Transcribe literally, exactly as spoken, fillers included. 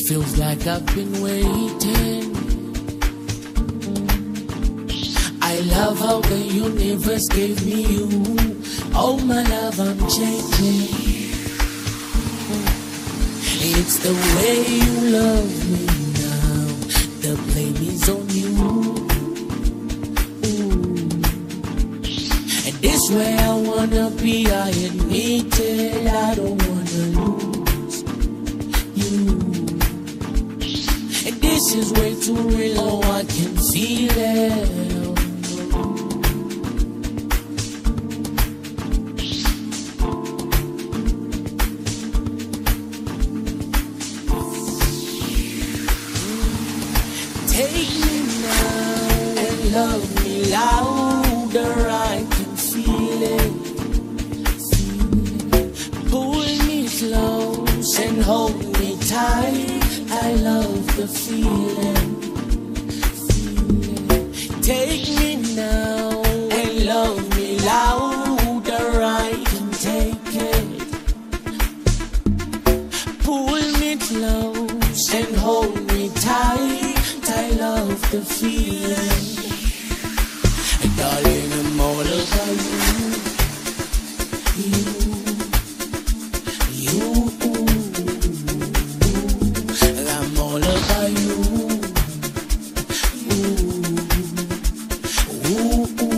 feels like I've been waiting. I love how the universe gave me you. Oh my love, I'm changing. It's the way you love me now. The blame is on you. Ooh. And this way I wanna be, I admit it. I don't wanna lose you. And this is way too real, oh I can feel it. Take me now and love me louder, I can feel it. Pull me close and hold me tight, I love the feeling. Take me now and love me louder, I can take it. Pull me close and hold me tight, I love the feeling. And darling, I'm all about you. You, you. And I'm all about you. Ooh, ooh, ooh.